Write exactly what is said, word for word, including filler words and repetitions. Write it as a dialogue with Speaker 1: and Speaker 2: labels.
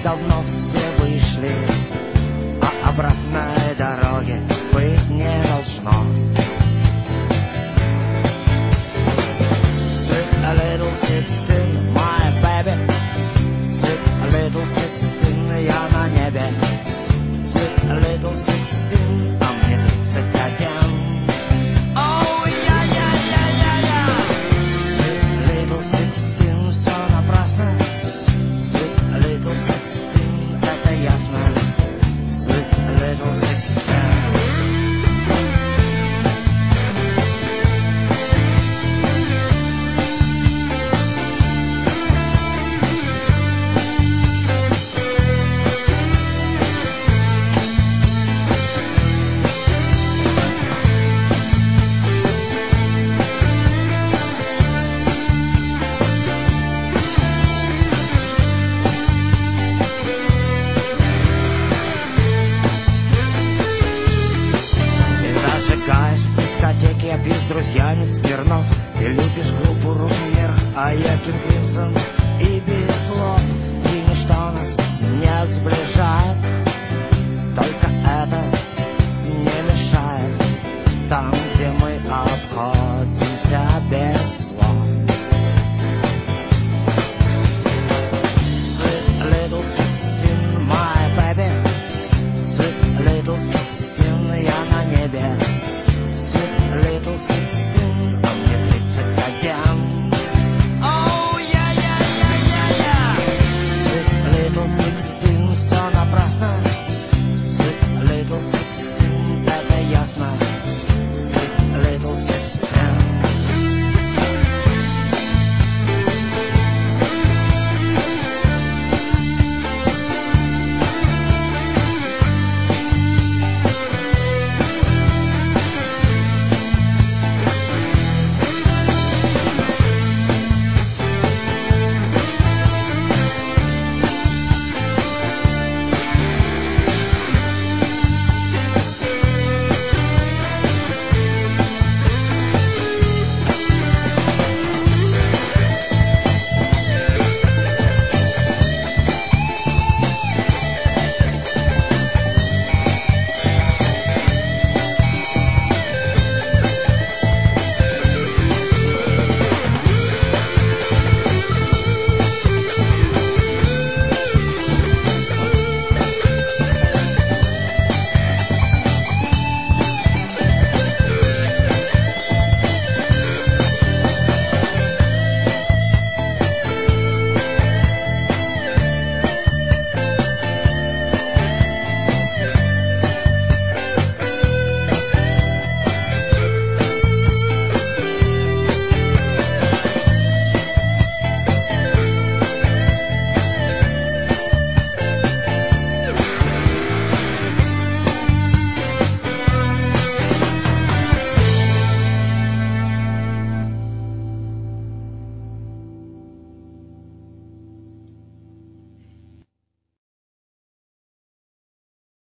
Speaker 1: давно все вышли, а обратной дороги быть не должно. Sit a little, sit still, my baby. Sit a little, sit still, я на небе. Sit a little, sit still, а мне тридцать один. Oh, yeah, yeah, yeah, yeah, yeah. Sit a little, sit still, все напрасно. Sit a little, sit still, это ясно. Sit a little, sit still. С друзьями Смирнов. Ты любишь группу «Руки вверх», а я Кинг